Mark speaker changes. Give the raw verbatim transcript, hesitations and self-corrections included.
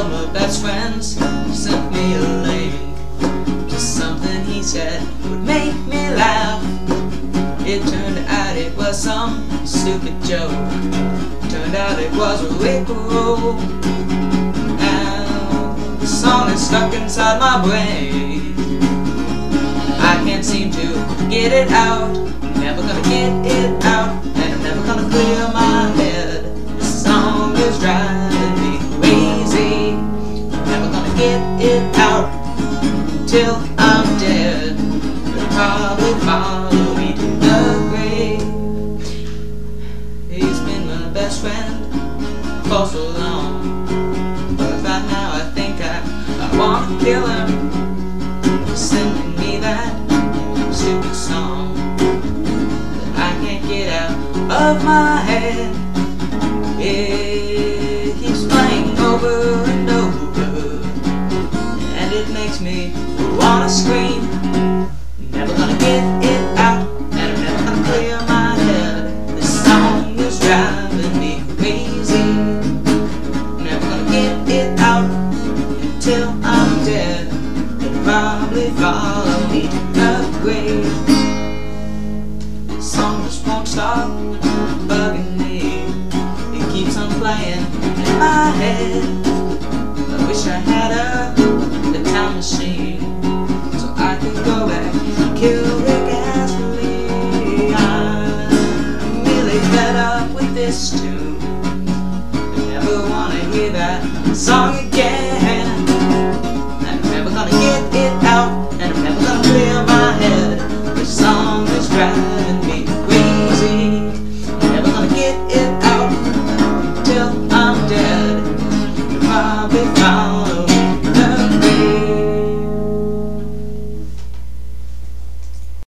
Speaker 1: of my best friends sent me a link to something he said would make me laugh. It turned out it was some stupid joke. Turned out it was a Rickroll. Now the song is stuck inside my brain. I can't seem to get it out. Never gonna get it out, and I'm never gonna clear my head. This song is driving me crazy. Never gonna get it out till I'm dead. It'll probably follow me to the grave. He's been my best friend for so long, but right now I think I, I wanna kill him. Sending me that stupid song that I can't get out of my head. It keeps playing over and over, and it makes me wanna scream. Never gonna get it out, and I'm never gonna clear my head. This song is driving me crazy. Never gonna get it out until I'm dead. It'll probably follow me to the grave. This song just won't stop bugging me. It keeps on playing in my head. I wish I had a, a time machine so I could go back and kill Rick Astley. I'm really fed up with this tune. I never wanna hear that song again. I'm never gonna get it out, and I'm never gonna clear my head. This song is driving me crazy. I'm never gonna get it out till I'm dead. You'll probably follow